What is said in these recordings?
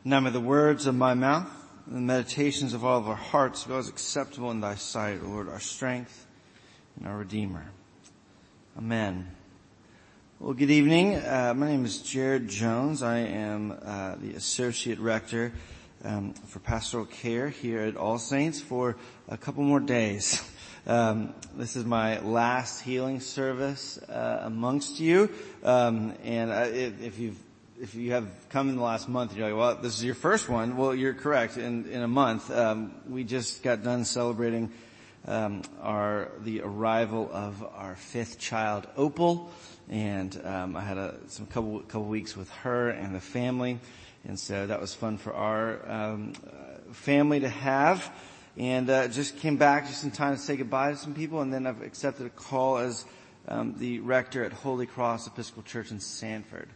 Now may the words of my mouth and the meditations of all of our hearts be always acceptable in thy sight, O Lord, our strength and our Redeemer. Amen. Well, good evening. My name is Jared Jones. I am the Associate Rector for Pastoral Care here at All Saints for a couple more days. This is my last healing service amongst you. If you have come in the last month, you're like, well, this is your first one. Well, you're correct. In a month, we just got done celebrating the arrival of our fifth child, Opal, and I had a couple weeks with her and the family, and so that was fun for our family to have. And just came back just in time to say goodbye to some people, and then I've accepted a call as the rector at Holy Cross Episcopal Church in Sanford.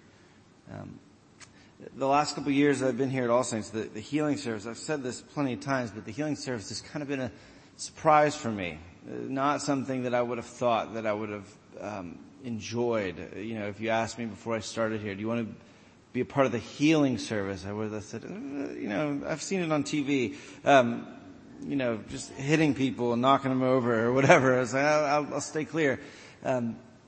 The last couple of years that I've been here at All Saints, the healing service, I've said this plenty of times, but the healing service has kind of been a surprise for me. Not something that I would have thought that I would have enjoyed. You know, if you asked me before I started here, do you want to be a part of the healing service? I would have said, I've seen it on TV. Just hitting people and knocking them over or whatever. I was like, I'll stay clear. But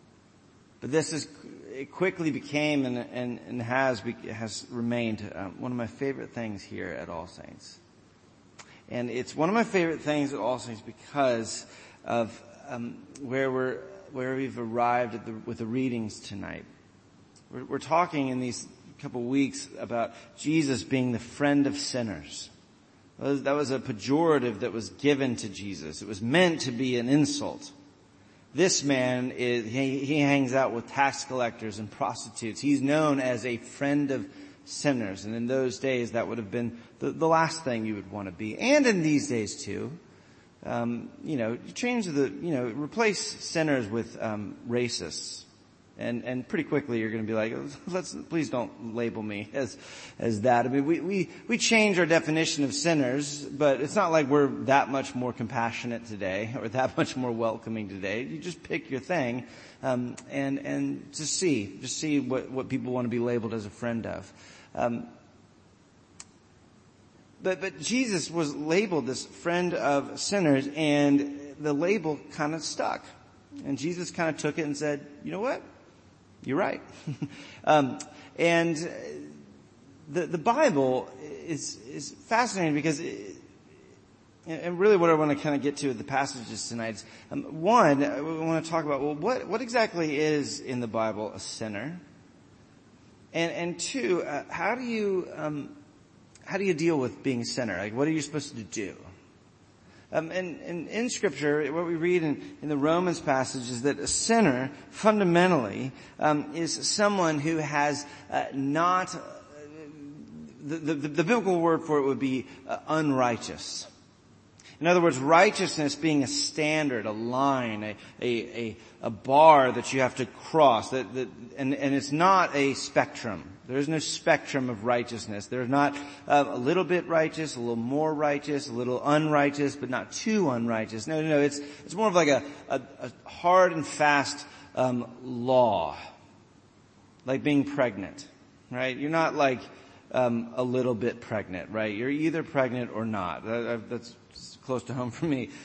it quickly became and has remained one of my favorite things here at All Saints. And it's one of my favorite things at All Saints because of where we've arrived with the readings tonight. We're talking in these couple weeks about Jesus being the friend of sinners. That was a pejorative that was given to Jesus. It was meant to be an insult. This man he hangs out with tax collectors and prostitutes. He's known as a friend of sinners. And in those days, that would have been the last thing you would want to be. And in these days too, you change replace sinners with racists. And pretty quickly you're going to be like, please don't label me as that. I mean, we change our definition of sinners, but it's not like we're that much more compassionate today or that much more welcoming today. You just pick your thing, and just see what people want to be labeled as a friend of. But Jesus was labeled this friend of sinners, and the label kind of stuck. And Jesus kind of took it and said, you know what? You're right. And the Bible is fascinating because and really what I want to kind of get to with the passages tonight is, one, we want to talk about, well, what exactly is in the Bible a sinner? And two, how do you deal with being a sinner? Like, what are you supposed to do? And in Scripture, what we read in the Romans passage is that a sinner, fundamentally, is someone who has not, the biblical word for it would be unrighteous. In other words, righteousness being a standard, a line, a bar that you have to cross, and it's not a spectrum. There is no spectrum of righteousness. There's not a little bit righteous, a little more righteous, a little unrighteous, but not too unrighteous. No. It's more of like a hard and fast law, like being pregnant, right? You're not like a little bit pregnant, right? You're either pregnant or not. That's close to home for me.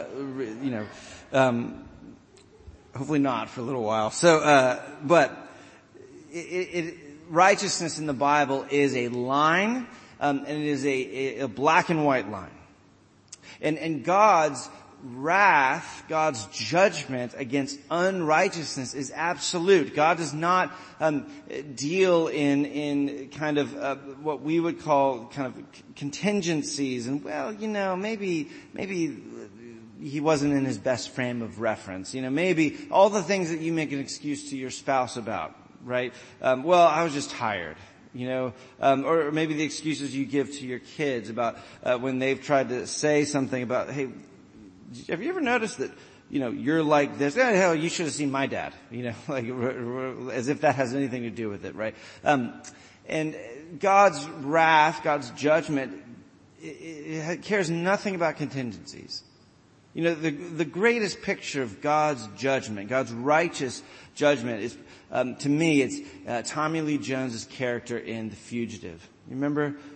Hopefully not for a little while. So, but righteousness in the Bible is a line, and it is a black and white line. And God's wrath, God's judgment against unrighteousness is absolute. God does not deal in kind of what we would call kind of contingencies. And well, maybe he wasn't in his best frame of reference. Maybe all the things that you make an excuse to your spouse about. Right? Well, I was just tired, or maybe the excuses you give to your kids about, when they've tried to say something about, hey, have you ever noticed that, you're like this? Oh, hell, you should have seen my dad, like, as if that has anything to do with it, right? And God's wrath, God's judgment, it cares nothing about contingencies. The greatest picture of God's judgment, God's righteous judgment is, to me, it's Tommy Lee Jones's character in The Fugitive. You remember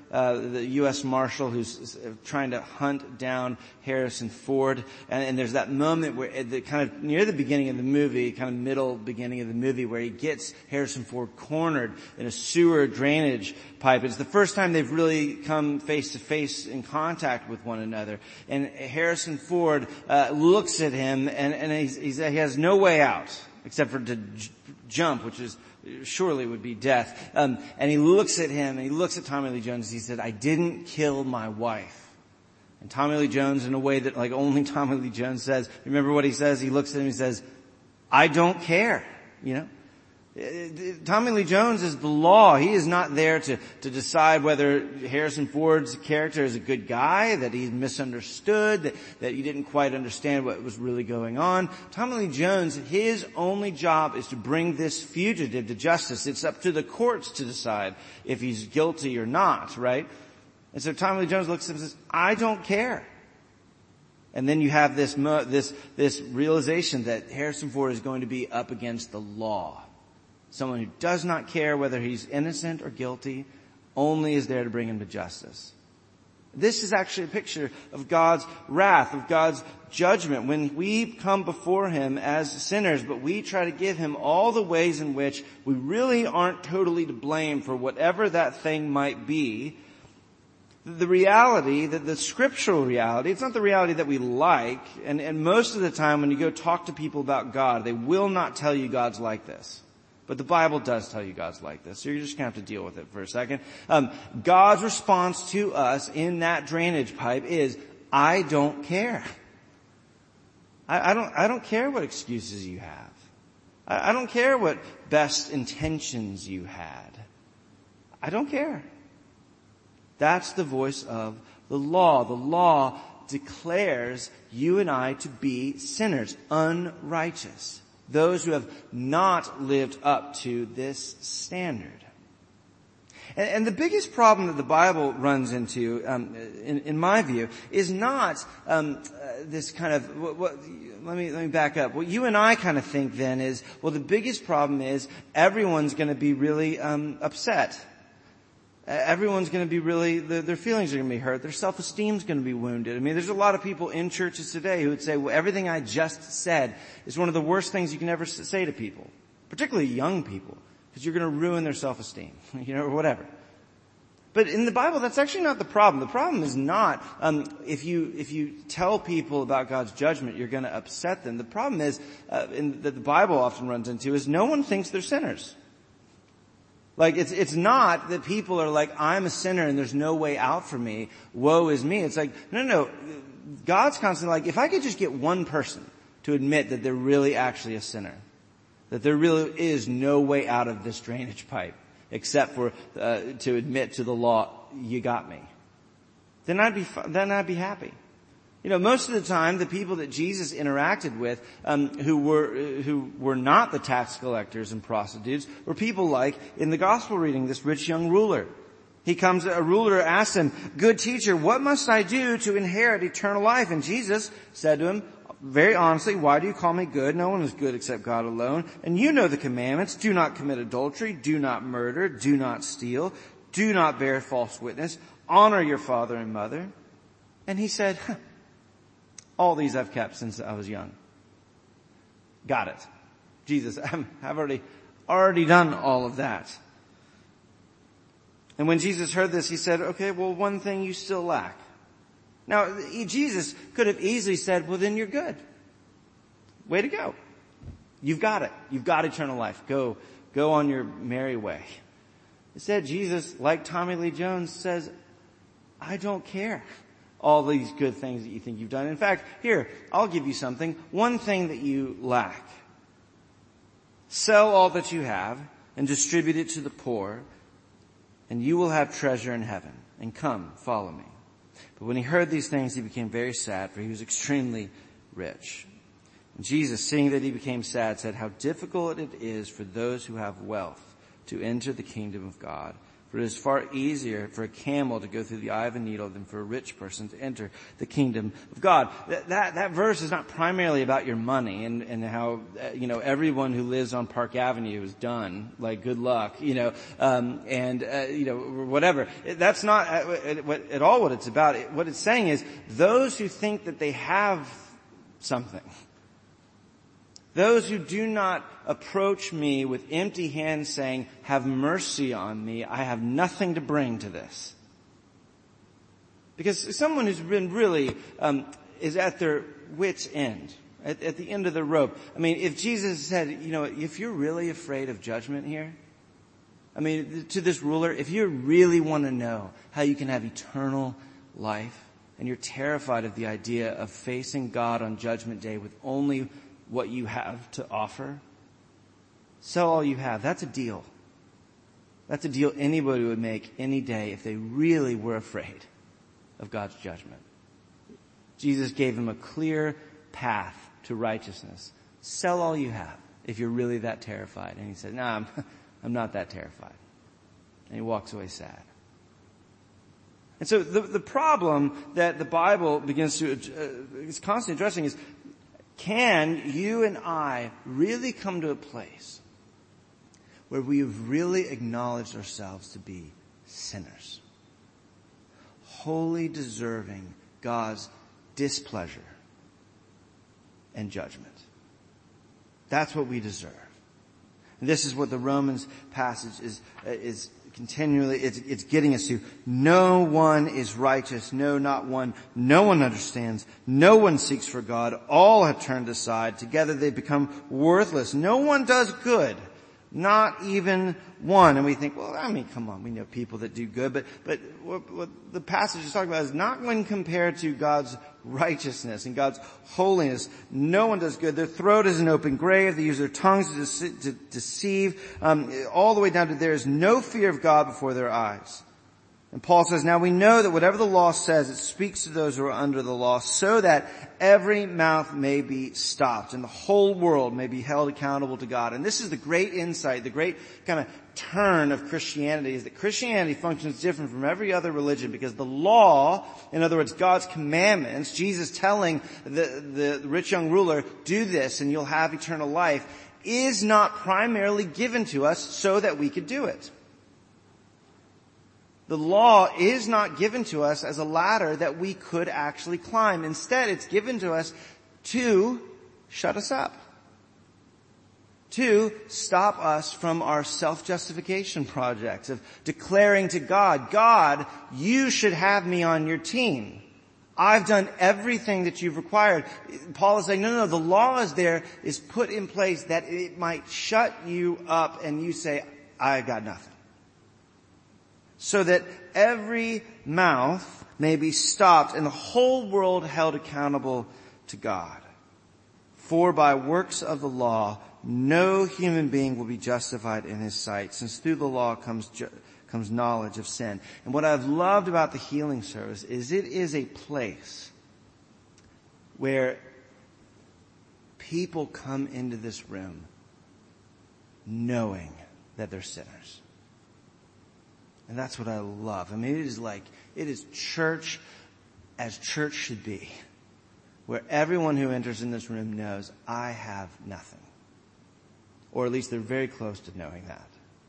the U.S. Marshal who's trying to hunt down Harrison Ford. And there's that moment where, kind of near the beginning of the movie, kind of middle beginning of the movie, where he gets Harrison Ford cornered in a sewer drainage pipe. It's the first time they've really come face to face in contact with one another. And Harrison Ford looks at him, and he has no way out except for to jump, which is surely would be death. And he looks at him, and he looks at Tommy Lee Jones. He said, "I didn't kill my wife." And Tommy Lee Jones, in a way that like only Tommy Lee Jones says, remember what he says? He looks at him, he says, "I don't care." You know? Tommy Lee Jones is the law. He is not there to decide whether Harrison Ford's character is a good guy, that he's misunderstood, that he didn't quite understand what was really going on. Tommy Lee Jones, his only job is to bring this fugitive to justice. It's up to the courts to decide if he's guilty or not, right? And so Tommy Lee Jones looks at him and says, "I don't care." And then you have this realization that Harrison Ford is going to be up against the law. Someone who does not care whether he's innocent or guilty, only is there to bring him to justice. This is actually a picture of God's wrath, of God's judgment. When we come before Him as sinners, but we try to give Him all the ways in which we really aren't totally to blame for whatever that thing might be, the reality, the scriptural reality, it's not the reality that we like, and most of the time when you go talk to people about God, they will not tell you God's like this. But the Bible does tell you God's like this, so you're just going to have to deal with it for a second. God's response to us in that drainage pipe is, "I don't care." I don't care what excuses you have. I don't care what best intentions you had. I don't care. That's the voice of the law. The law declares you and I to be sinners, unrighteous. Those who have not lived up to this standard. And the biggest problem that the Bible runs into, in my view, is not this kind of. Let me back up. What you and I kind of think then is, well, the biggest problem is everyone's going to be really upset. Everyone's going to be really, their feelings are going to be hurt. Their self-esteem's going to be wounded. I mean, there's a lot of people in churches today who would say, well, everything I just said is one of the worst things you can ever say to people, particularly young people, because you're going to ruin their self-esteem, or whatever. But in the Bible, that's actually not the problem. The problem is not, if you tell people about God's judgment, you're going to upset them. The problem is, that the Bible often runs into is no one thinks they're sinners. Like, it's not that people are like, "I'm a sinner and there's no way out for me. Woe is me." It's like, no. God's constantly like, if I could just get one person to admit that they're really actually a sinner, that there really is no way out of this drainage pipe except for, to admit to the law, "You got me," then I'd be happy. Most of the time, the people that Jesus interacted with, who were not the tax collectors and prostitutes, were people like, in the gospel reading, this rich young ruler. A ruler asks him, "Good teacher, what must I do to inherit eternal life?" And Jesus said to him, very honestly, "Why do you call me good? No one is good except God alone. And you know the commandments. Do not commit adultery. Do not murder. Do not steal. Do not bear false witness. Honor your father and mother." And he said, "All these I've kept since I was young." Got it. Jesus, I've already done all of that. And when Jesus heard this, he said, "Okay, well, one thing you still lack." Now, Jesus could have easily said, "Well, then you're good. Way to go. You've got it. You've got eternal life. Go on your merry way." Instead, Jesus, like Tommy Lee Jones, says, "I don't care all these good things that you think you've done. In fact, here, I'll give you something. One thing that you lack. Sell all that you have and distribute it to the poor, and you will have treasure in heaven. And come, follow me." But when he heard these things, he became very sad, for he was extremely rich. And Jesus, seeing that he became sad, said, "How difficult it is for those who have wealth to enter the kingdom of God. For it is far easier for a camel to go through the eye of a needle than for a rich person to enter the kingdom of God. That verse is not primarily about your money and how, everyone who lives on Park Avenue is done. Like, good luck, whatever. That's not at all what it's about. What it's saying is those who think that they have something, those who do not approach me with empty hands saying, have mercy on me, I have nothing to bring to this. Because someone who's been really, is at their wit's end, at the end of the rope. I mean, if Jesus said, if you're really afraid of judgment here, to this ruler, if you really want to know how you can have eternal life, and you're terrified of the idea of facing God on Judgment Day with only what you have to offer, sell all you have. That's a deal. That's a deal anybody would make any day if they really were afraid of God's judgment. Jesus gave them a clear path to righteousness. Sell all you have if you're really that terrified. And he said, no, I'm not that terrified. And he walks away sad. And so the problem that the Bible begins to, is constantly addressing is, can you and I really come to a place where we have really acknowledged ourselves to be sinners, wholly deserving God's displeasure and judgment? That's what we deserve. And this is what the Romans passage is continually, it's getting us to. No one is righteous. No, not one. No one understands. No one seeks for God. All have turned aside. Together they become worthless. No one does good. Not even one. And we think, well, come on, we know people that do good, but what the passage is talking about is not when compared to God's righteousness and God's holiness. No one does good. Their throat is an open grave. They use their tongues to deceive, all the way down to there is no fear of God before their eyes. And Paul says, now we know that whatever the law says, it speaks to those who are under the law, so that every mouth may be stopped and the whole world may be held accountable to God. And this is the great insight, the great kind of turn of Christianity, is that Christianity functions different from every other religion because the law, in other words, God's commandments, Jesus telling the rich young ruler, do this and you'll have eternal life, is not primarily given to us so that we could do it. The law is not given to us as a ladder that we could actually climb. Instead, it's given to us to shut us up, to stop us from our self-justification projects of declaring to God, God, you should have me on your team. I've done everything that you've required. Paul is saying, no, the law is put in place that it might shut you up and you say, I got nothing. So that every mouth may be stopped and the whole world held accountable to God. For by works of the law, no human being will be justified in his sight, since through the law comes knowledge of sin. And what I've loved about the healing service is it is a place where people come into this room knowing that they're sinners. And that's what I love. It is church as church should be, where everyone who enters in this room knows, I have nothing. Or at least they're very close to knowing that.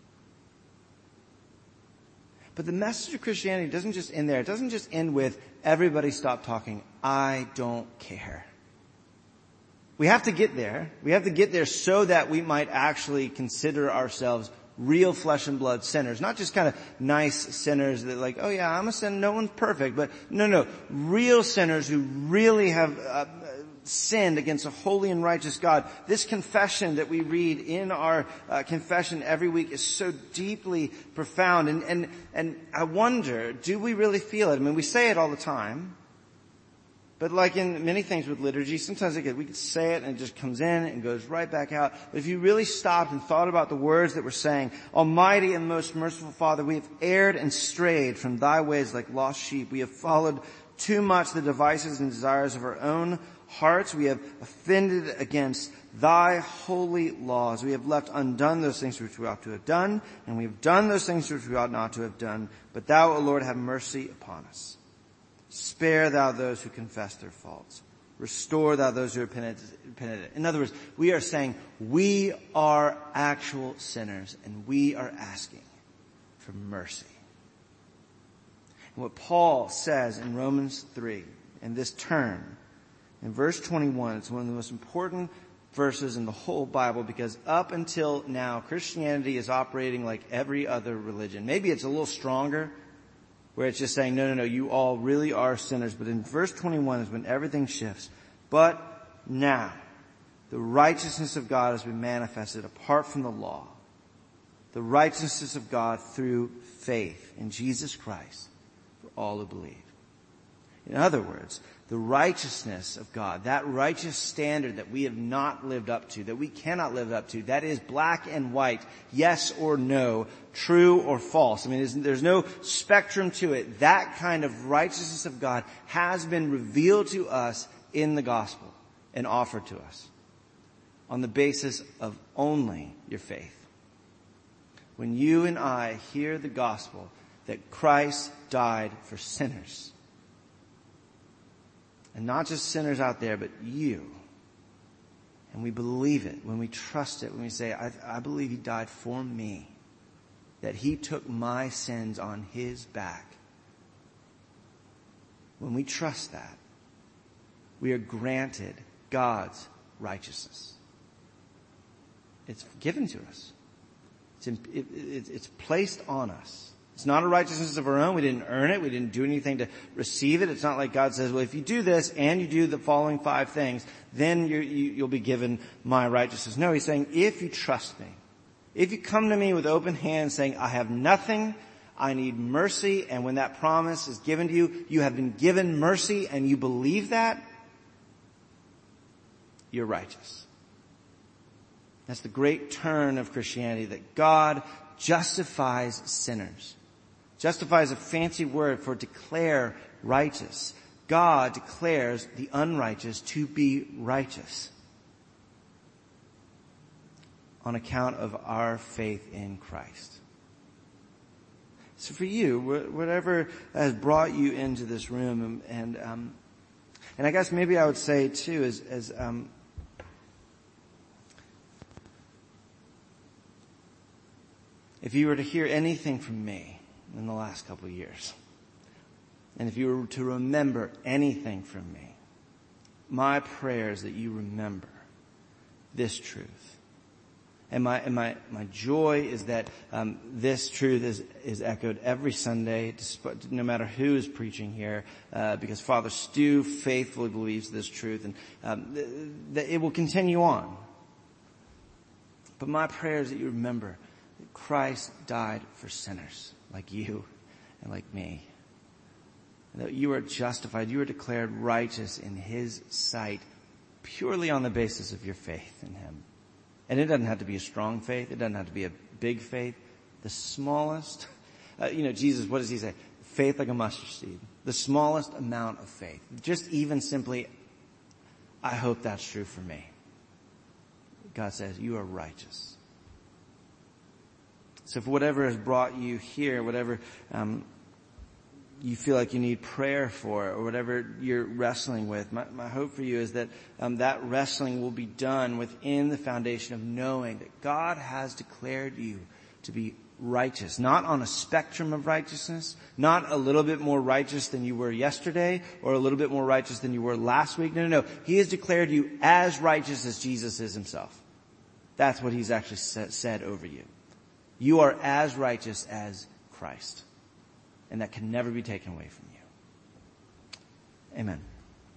But the message of Christianity doesn't just end there. It doesn't just end with, everybody stop talking, I don't care. We have to get there. We have to get there so that we might actually consider ourselves real flesh and blood sinners, not just kind of nice sinners that like, oh yeah, I'm a sinner, no one's perfect, but no, real sinners who really have sinned against a holy and righteous God. This confession that we read in our confession every week is so deeply profound, and I wonder, do we really feel it? I mean, we say it all the time. But like in many things with liturgy, sometimes we could say it and it just comes in and goes right back out. But if you really stopped and thought about the words that we're saying, Almighty and most merciful Father, we have erred and strayed from thy ways like lost sheep. We have followed too much the devices and desires of our own hearts. We have offended against thy holy laws. We have left undone those things which we ought to have done, and we have done those things which we ought not to have done. But thou, O Lord, have mercy upon us. Spare thou those who confess their faults. Restore thou those who are penitent. In other words, we are saying we are actual sinners, and we are asking for mercy. And what Paul says in Romans 3, in this turn, in verse 21, it's one of the most important verses in the whole Bible, because up until now, Christianity is operating like every other religion. Maybe it's a little stronger, where it's just saying, no, you all really are sinners. But in verse 21 is when everything shifts. But now, the righteousness of God has been manifested apart from the law. The righteousness of God through faith in Jesus Christ for all who believe. In other words, the righteousness of God, that righteous standard that we have not lived up to, that we cannot live up to, that is black and white, yes or no, true or false. I mean, there's no spectrum to it. That kind of righteousness of God has been revealed to us in the gospel and offered to us on the basis of only your faith. When you and I hear the gospel that Christ died for sinners, and not just sinners out there, but you. And we believe it, when we trust it, when we say, I believe he died for me, that he took my sins on his back. When we trust that, we are granted God's righteousness. It's given to us. It's placed on us. It's not a righteousness of our own. We didn't earn it. We didn't do anything to receive it. It's not like God says, well, if you do this and you do the following 5 things, then you'll be given my righteousness. No, he's saying, if you trust me, if you come to me with open hands saying, I have nothing, I need mercy, and when that promise is given to you, you have been given mercy and you believe that, you're righteous. That's the great turn of Christianity, that God justifies sinners. Justify is a fancy word for declare righteous. God declares the unrighteous to be righteous on account of our faith in Christ. So for you, whatever has brought you into this room, and I guess maybe I would say too, as if you were to hear anything from me in the last couple of years, and if you were to remember anything from me, my prayer is that you remember this truth. And my joy is that this truth is echoed every Sunday, no matter who is preaching here, because Father Stu faithfully believes this truth, and that it will continue on. But my prayer is that you remember that Christ died for sinners like you and like me. And that you are justified, you are declared righteous in his sight purely on the basis of your faith in him. And it doesn't have to be a strong faith. It doesn't have to be a big faith. The smallest, Jesus, what does he say? Faith like a mustard seed. The smallest amount of faith. Just even simply, I hope that's true for me. God says, you are righteous. So for whatever has brought you here, whatever you feel like you need prayer for, or whatever you're wrestling with, my hope for you is that that wrestling will be done within the foundation of knowing that God has declared you to be righteous, not on a spectrum of righteousness, not a little bit more righteous than you were yesterday, or a little bit more righteous than you were last week. No. He has declared you as righteous as Jesus is himself. That's what he's actually said over you. You are as righteous as Christ. And that can never be taken away from you. Amen.